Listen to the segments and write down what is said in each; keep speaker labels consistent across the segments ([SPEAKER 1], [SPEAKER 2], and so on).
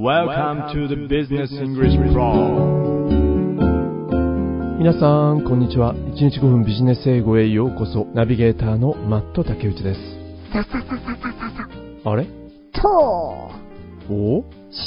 [SPEAKER 1] Welcome to the Business English Pro。
[SPEAKER 2] 皆さんこんにちは。1日5分ビジネス英語へようこそ。ナビゲーターのマット竹内です。
[SPEAKER 3] ささささささ
[SPEAKER 2] あれ
[SPEAKER 3] と
[SPEAKER 2] お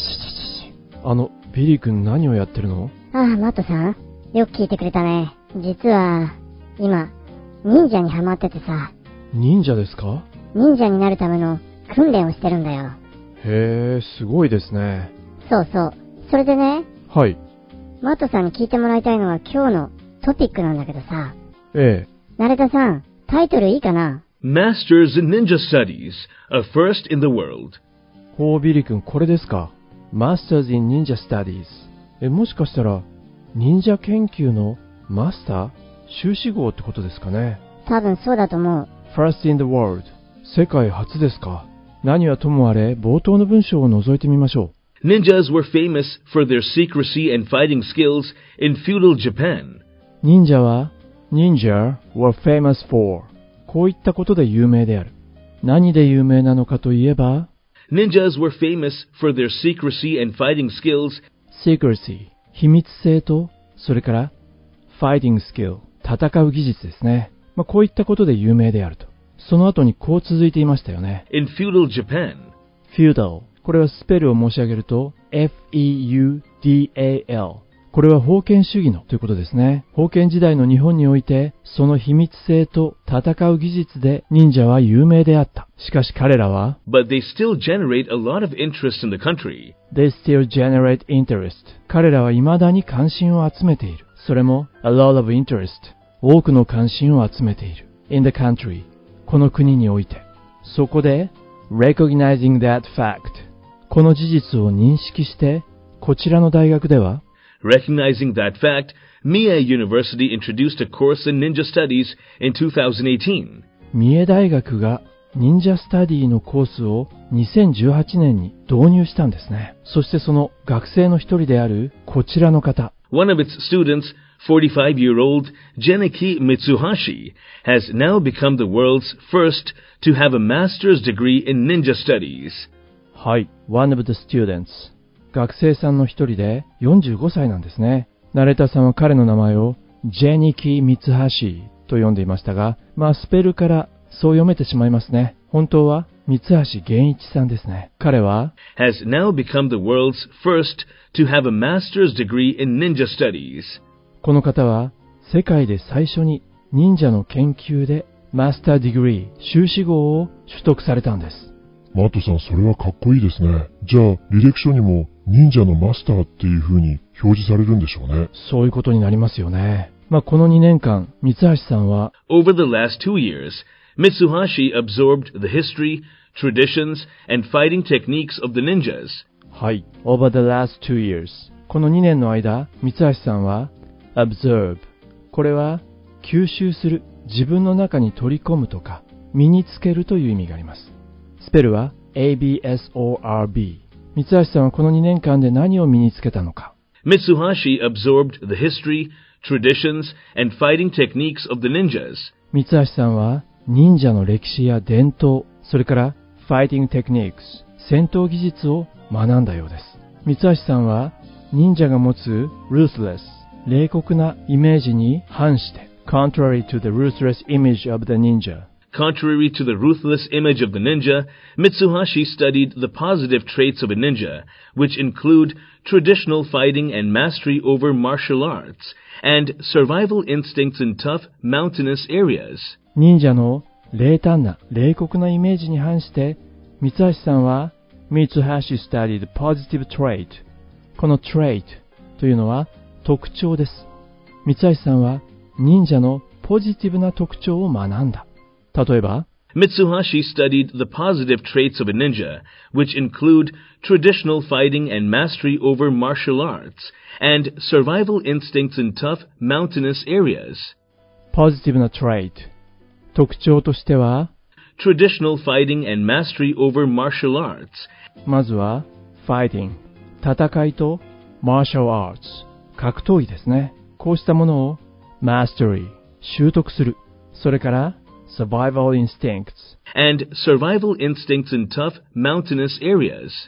[SPEAKER 2] ビリー君何をやってるの？
[SPEAKER 3] マットさん、よく聞いてくれたね。実は今忍者にハマっててさ。
[SPEAKER 2] 忍者ですか？
[SPEAKER 3] 忍者になるための訓練をしてるんだよ。
[SPEAKER 2] へえ、すごいですね。
[SPEAKER 3] そうそう。それでね、
[SPEAKER 2] はい。
[SPEAKER 3] マットさんに聞いてもらいたいのは今日のトピックなんだけどさ。
[SPEAKER 2] ええ。
[SPEAKER 3] ナレタさん、タイトルいいかな？
[SPEAKER 4] Masters in Ninja Studies, a first in the world.
[SPEAKER 2] ほう、ビリー君これですか？ Masters in Ninja Studies。もしかしたら忍者研究のマスター修士号ってことですかね？
[SPEAKER 3] 多分そうだと思う。
[SPEAKER 2] First in the world。世界初ですか？何はともあれ、冒頭の文章を覗いてみましょ
[SPEAKER 4] う。Ninjas were famous for their secrecy and fighting skills in feudal Japan.
[SPEAKER 2] 忍者は、Ninja were famous for。こういったことで有名である。何で有名なのかといえば、
[SPEAKER 4] Ninjas were famous for their secrecy and fighting skills.
[SPEAKER 2] Secrecy、秘密性と、それから、fighting skill、戦う技術ですね。こういったことで有名であると。その後にこう続いていましたよね。
[SPEAKER 4] In feudal Japan.
[SPEAKER 2] Feudal。これはスペルを申し上げると、F-E-U-D-A-L。これは封建主義のということですね。封建時代の日本において、その秘密性と戦う技術で忍者は有名であった。しかし彼らは、
[SPEAKER 4] But they still generate a lot of interest in the country.
[SPEAKER 2] They still generate interest. 彼らは未だに関心を集めている。それも、a lot of interest。多くの関心を集めている。in the country。この国において。そこで、recognizing that fact。この事実を認識して、こちらの大学では、
[SPEAKER 4] Recognizing that fact, Mie University introduced a course in ninja studies in 2018.
[SPEAKER 2] 三重大学が忍者スタディのコースを2018年に導入したんですね。そしてその学生の一人であるこちらの方。
[SPEAKER 4] One of its students, 45-year-old Geniki Mitsuhashi, has now become the world's first to have a master's degree in ninja studies.
[SPEAKER 2] はい、one of the students。学生さんの一人で45歳なんですね。ナレーターさんは彼の名前をジェニキ・ミツハシと呼んでいましたが、スペルからそう読めてしまいますね。本当は三橋源一さんですね。彼は
[SPEAKER 4] has now become the world's first to have a master's degree in ninja studies.
[SPEAKER 2] この方は世界で最初に忍者の研究でマスターディグリー修士号を取得されたんです。
[SPEAKER 5] マットさん、それはかっこいいですね。じゃあ履歴書にも忍者のマスターっていう風に表示されるんでしょうね。
[SPEAKER 2] そういうことになりますよね。この2年間、三橋さんは
[SPEAKER 4] Over the last 2 years, Mitsuhashi absorbed the history, traditions, and fighting techniques of the ninjas.
[SPEAKER 2] はい。Over the last 2 years. この2年の間、三橋さんは absorb。これは吸収する、自分の中に取り込むとか、身につけるという意味があります。スペルは ABSORB。三橋さんはこの2年間で何を身につけたのか。
[SPEAKER 4] Mitsuhashi absorbed the history, traditions, and fighting techniques of the ninjas.
[SPEAKER 2] 三橋さんは忍者の歴史や伝統、それから fighting techniques、戦闘技術を学んだようです。三橋さんは忍者が持つ ruthless、冷酷なイメージに反して、contrary to the ruthless image of the ninja。Contrary
[SPEAKER 4] to the ruthless image of the ninja, Mitsuhashi studied the positive traits of a ninja, which include traditional fighting and mastery over martial arts, and survival instincts in tough, mountainous areas. 忍者の冷淡な、冷酷なイメージに反して、三橋さんは Mitsuhashi studied positive trait。この trait というのは特徴です。三橋さんは忍者のポジティブな特徴を学んだ。例えば、 Mitsuhashi studied the positive traits of a ninja, which include traditional fighting and mastery over martial arts, and survival instincts in tough, mountainous areas.
[SPEAKER 2] ポジティブな trait。特徴としては、
[SPEAKER 4] traditional fighting and mastery over martial arts。
[SPEAKER 2] まずは、fighting、戦いと martial arts、格闘技ですね。こうしたものを mastery、習得する。それから、survival instincts
[SPEAKER 4] and survival instincts in tough mountainous areas.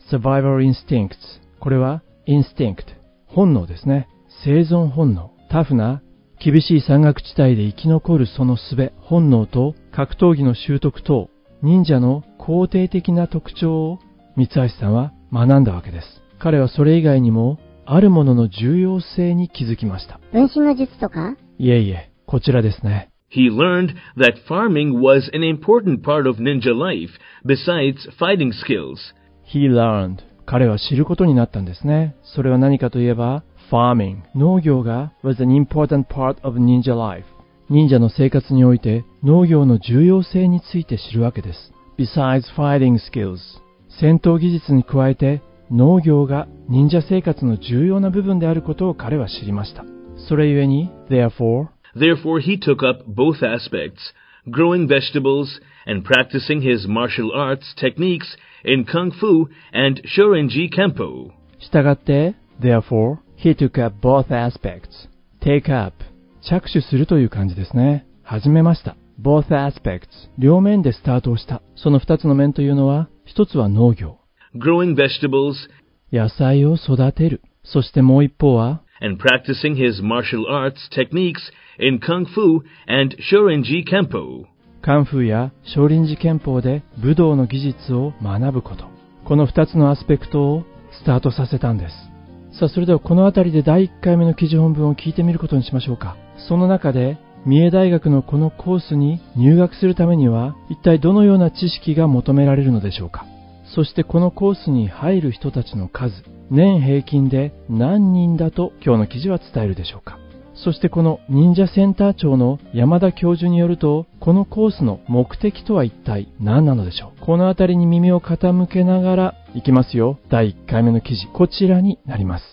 [SPEAKER 2] survival instincts これは instinct 本能ですね。生存本能。タフな厳しい山岳地帯で生き残るその術、本能と格闘技の習得等、忍者の肯定的な特徴を三橋さんは学んだわけです。彼はそれ以外にもあるものの重要性に気づきました。
[SPEAKER 3] 分身の術とか？
[SPEAKER 2] いえいえ、こちらですね。
[SPEAKER 4] He learned that farming was an important part of ninja life besides fighting skills.
[SPEAKER 2] He learned. 彼は知ることになったんですね。それは何かといえば、farming 農業が was an important part of ninja life 忍者の生活において農業の重要性について知るわけです。Besides fighting skills 戦闘技術に加えて農業が忍者生活の重要な部分であることを彼は知りました。それゆえに Therefore
[SPEAKER 4] he took up both aspects, growing vegetables and practicing his martial arts techniques in Kung Fu and Shorinji Kempo.
[SPEAKER 2] したがって Therefore He took up both aspects. Take up. 着手するという感じですね。始めました。Both aspects. 両面でスタートをした。その二つの面というのは、一つは農業。
[SPEAKER 4] Growing vegetables.
[SPEAKER 2] 野菜を育てる。そしてもう一方は、
[SPEAKER 4] and practicing his martial arts techniques in Kung Fu and Shorinji Kempo.
[SPEAKER 2] カンフーや少林寺拳法で武道の技術を学ぶこと。この二つのアスペクトをスタートさせたんです。さあ、それではこのあたりで第1回目の記事本文を聞いてみることにしましょうか。その中で、三重大学のこのコースに入学するためには、一体どのような知識が求められるのでしょうか。そしてこのコースに入る人たちの数、年平均で何人だと今日の記事は伝えるでしょうか。そしてこの忍者センター長の山田教授によると、このコースの目的とは一体何なのでしょう。このあたりに耳を傾けながらいきますよ。第1回目の記事、こちらになります。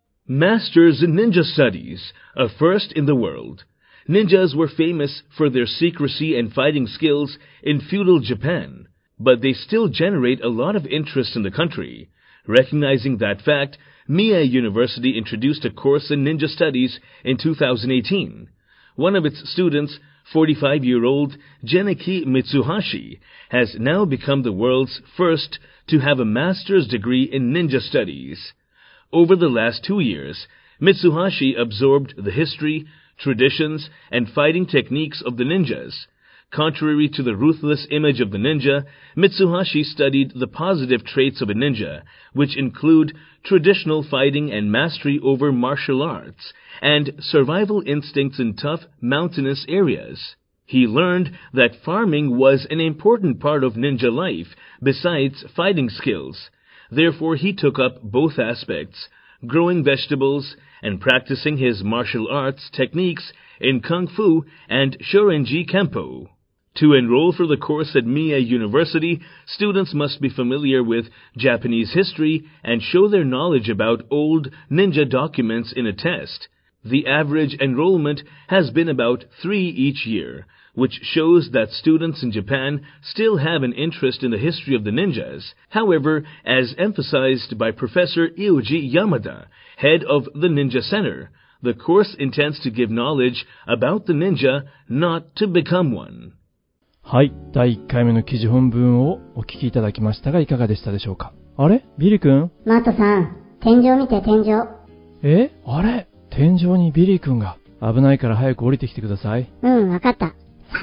[SPEAKER 4] Masters in Ninja Studies, a first in the world. Ninjas were famous for their secrecy and fighting skills in feudal Japan, but they still generate a lot of interest in the country. Recognizing that fact, Mie University introduced a course in ninja studies in 2018. One of its students, 45-year-old Geneki Mitsuhashi, has now become the world's first to have a master's degree in ninja studies. Over the last 2 years, Mitsuhashi absorbed the history, traditions, and fighting techniques of the ninjas. Contrary to the ruthless image of the ninja, Mitsuhashi studied the positive traits of a ninja, which include traditional fighting and mastery over martial arts, and survival instincts in tough, mountainous areas. He learned that farming was an important part of ninja life, besides fighting skills. Therefore, he took up both aspects, growing vegetables and practicing his martial arts techniques in Kung Fu and Shorinji Kempo. To enroll for the course at Mie University, students must be familiar with Japanese history and show their knowledge about old ninja documents in a test. The average enrollment has been about 3 each year, which shows that students in Japan still have an interest in the history of the ninjas. However, as emphasized by Professor Ioji Yamada, head of the Ninja Center, the course intends to give knowledge about the ninja, not to become one.
[SPEAKER 2] はい、第1回目の記事本文をお聞きいただきましたがいかがでしたでしょうか。あれビリ君？
[SPEAKER 3] マットさん、天井見て天井。
[SPEAKER 2] あれ天井にビリー君が。危ないから早く降りてきてください。
[SPEAKER 3] わかった。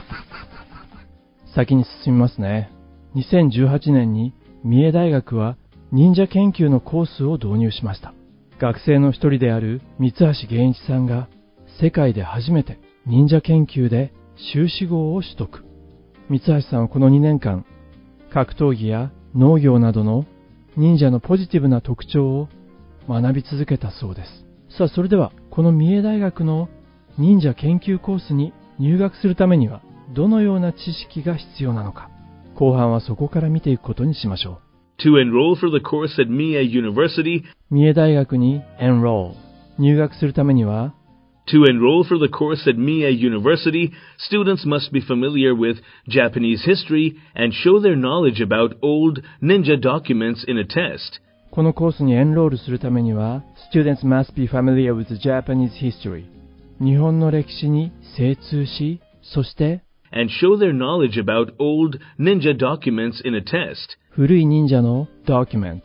[SPEAKER 2] 先に進みますね。2018年に三重大学は忍者研究のコースを導入しました。学生の一人である三橋源一さんが世界で初めて忍者研究で修士号を取得。三橋さんはこの2年間、格闘技や農業などの忍者のポジティブな特徴を学び続けたそうです。さあ、それではこの三重大学の忍者研究コースに入学するためにはどのような知識が必要なのか、後半はそこから見ていくことにしましょう。
[SPEAKER 4] To enroll for the course at Mie University,
[SPEAKER 2] 三重大学に enroll 入学するためには
[SPEAKER 4] To enroll for the course at Mie University, students must be familiar with Japanese history and show their knowledge about old ninja documents in a test.
[SPEAKER 2] このコースにエンロールするためには Students must be familiar with Japanese history 日本の歴史に精通し、そして
[SPEAKER 4] and show their knowledge about old ninja documents in a test.
[SPEAKER 2] 古い忍者の document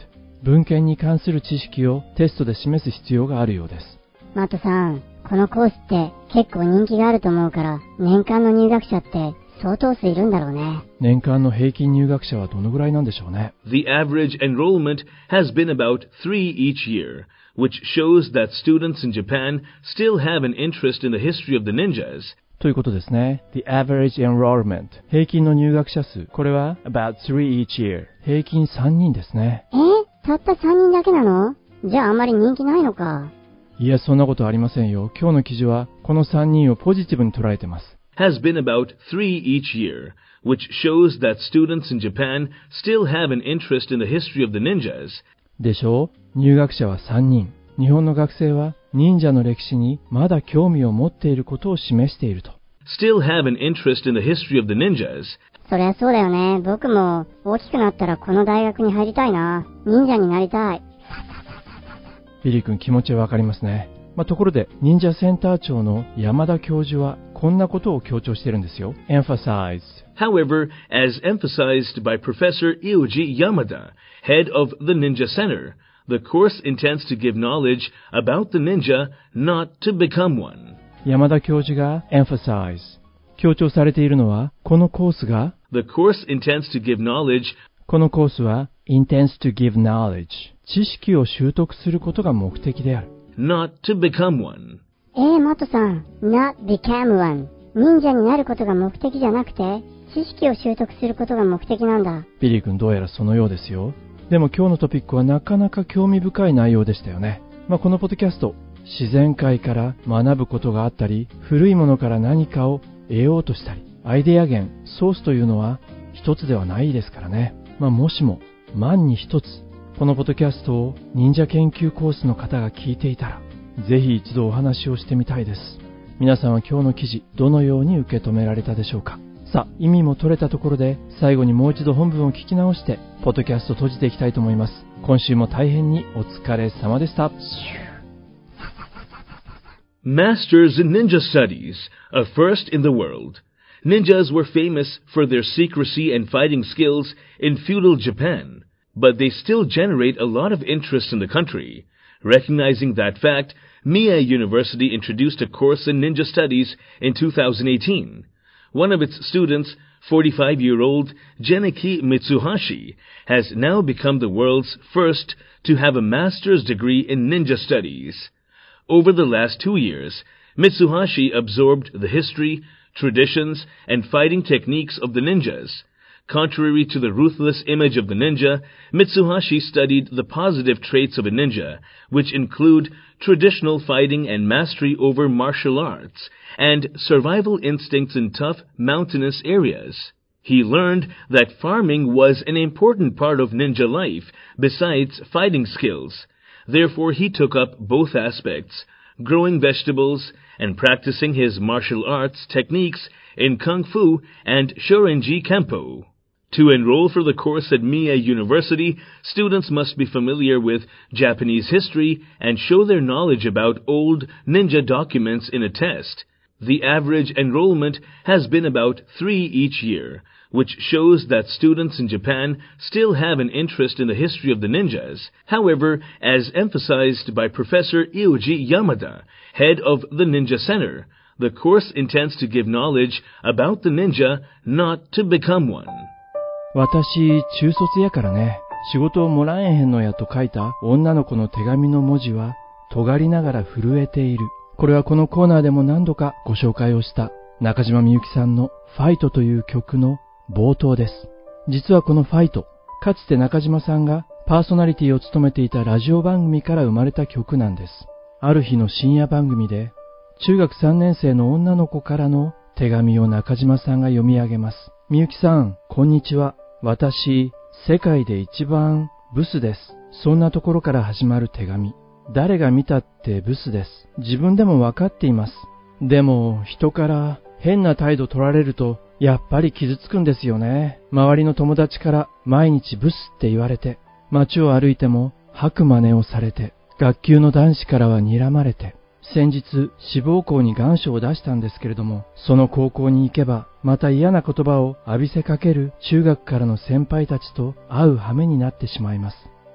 [SPEAKER 2] 文献に関する知識をテストで示す必要があるようです。
[SPEAKER 3] マットさん、このコースって結構人気があると思うから、年間の入学者って相当数いるんだろうね。
[SPEAKER 2] 年間の平均入学者はどのぐらいなんでしょうね。
[SPEAKER 4] The average enrollment has been about 3 each year, which shows that students in Japan still have an interest in the history of the ninjas.
[SPEAKER 2] ということですね。The average enrollment 平均の入学者数、これは about 3 each year 平均3人ですね。
[SPEAKER 3] たった3人だけなの？じゃああんまり人気ないのか。
[SPEAKER 2] いや、そんなことありませんよ。今日の記事はこの3人をポジティブに捉えてます。
[SPEAKER 4] Has been about 3 each year, which shows that students in Japan still have an interest in the history of the ninjas.
[SPEAKER 2] でしょう？入学者は3人。日本の学生は忍者の歴史にまだ興味を持っていることを示していると。
[SPEAKER 4] Still have an interest in the history of the ninjas.
[SPEAKER 3] そりゃそうだよね。僕も大きくなったらこの大学に入りたいな。忍者になりたい。
[SPEAKER 2] ビリー君、気持ちはわかりますね。ところで忍者センター長の山田教授はこんなことを強調しているんですよ。emphasize.
[SPEAKER 4] However, as emphasized by Professor Ioji Yamada, head of the Ninja Center, the course intends to give knowledge about the ninja, not to become one.
[SPEAKER 2] 山田教授が emphasize 強調されているのは、このコースが
[SPEAKER 4] The course intends to give knowledge.
[SPEAKER 2] このコースは intends to give knowledge 知識を習得することが目的である。
[SPEAKER 4] Not to become one.
[SPEAKER 3] マットさん、not become one。忍者になることが目的じゃなくて、知識を習得することが目的なんだ。
[SPEAKER 2] ビリー君、どうやらそのようですよ。でも今日のトピックはなかなか興味深い内容でしたよね。このポッドキャスト、自然界から学ぶことがあったり、古いものから何かを得ようとしたり、アイデア源、ソースというのは一つではないですからね。もしも万に一つこのポッドキャストを忍者研究コースの方が聞いていたら、ぜひ一度お話をしてみたいです。皆さんは今日の記事、どのように受け止められたでしょうか。さあ、意味も取れたところで、最後にもう一度本文を聞き直して、ポッドキャストを閉じていきたいと思います。今週も大変にお疲れ様でした。
[SPEAKER 4] Masters in Ninja Studies, a first in the world. Ninjas were famous for their secrecy and fighting skills in feudal Japan, but they still generate a lot of interest in the country. Recognizing that fact, Mie University introduced a course in ninja studies in 2018. One of its students, 45-year-old Geneki Mitsuhashi, has now become the world's first to have a master's degree in ninja studies. Over the last 2 years, Mitsuhashi absorbed the history, traditions, and fighting techniques of the ninjas. Contrary to the ruthless image of the ninja, Mitsuhashi studied the positive traits of a ninja, which include traditional fighting and mastery over martial arts, and survival instincts in tough, mountainous areas. He learned that farming was an important part of ninja life, besides fighting skills. Therefore, he took up both aspects, growing vegetables and practicing his martial arts techniques in Kung Fu and Shorinji Kempo. To enroll for the course at Mie University, students must be familiar with Japanese history and show their knowledge about old ninja documents in a test. The average enrollment has been about 3 each year, which shows that students in Japan still have an interest in the history of the ninjas. However, as emphasized by Professor Ioji Yamada, head of the Ninja Center, the course intends to give knowledge about the ninja, not to become one.
[SPEAKER 2] 私、中卒やからね。仕事をもらえへんのやと書いた女の子の手紙の文字は、尖りながら震えている。これはこのコーナーでも何度かご紹介をした中島みゆきさんのファイトという曲の冒頭です。実はこのファイト、かつて中島さんがパーソナリティを務めていたラジオ番組から生まれた曲なんです。ある日の深夜番組で、中学3年生の女の子からの手紙を中島さんが読み上げます。みゆきさん、こんにちは。私、世界で一番ブスです。そんなところから始まる手紙。誰が見たってブスです。自分でもわかっています。でも、人から変な態度取られると、やっぱり傷つくんですよね。周りの友達から毎日ブスって言われて、街を歩いても吐く真似をされて、学級の男子からは睨まれて、先日志望校に願書を出したんですけれども、その高校に行けばまた嫌な言葉を浴びせかける中学からの先輩たちと会う羽目になってしまいます。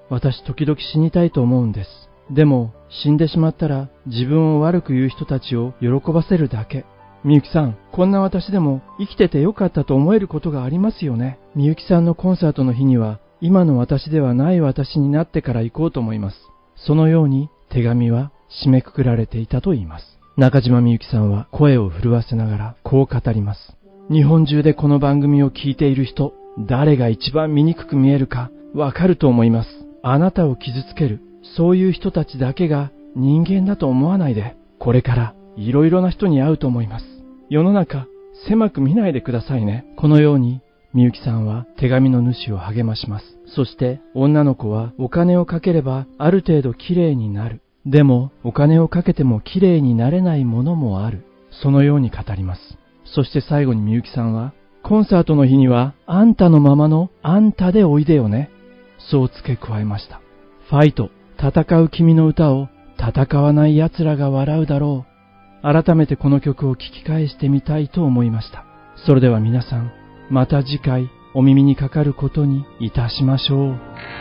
[SPEAKER 2] 私時々死にたいと思うんです。でも、死んでしまったら自分を悪く言う人たちを喜ばせるだけ。みゆきさん、こんな私でも生きててよかったと思えることがありますよね。みゆきさんのコンサートの日には、今の私ではない私になってから行こうと思います。そのように手紙は締めくくられていたと言います。中島みゆきさんは声を震わせながらこう語ります。日本中でこの番組を聞いている人、誰が一番醜く見えるかわかると思います。あなたを傷つける、そういう人たちだけが人間だと思わないで、これからいろいろな人に会うと思います。世の中、狭く見ないでくださいね。このように、みゆきさんは手紙の主を励まします。そして女の子はお金をかければある程度きれいになる。でもお金をかけてもきれいになれないものもある。そのように語ります。そして最後にみゆきさんは、コンサートの日にはあんたのままのあんたでおいでよね。そう付け加えました。ファイト、戦う君の歌を戦わない奴らが笑うだろう。改めてこの曲を聴き返してみたいと思いました。それでは皆さん、また次回お耳にかかることにいたしましょう。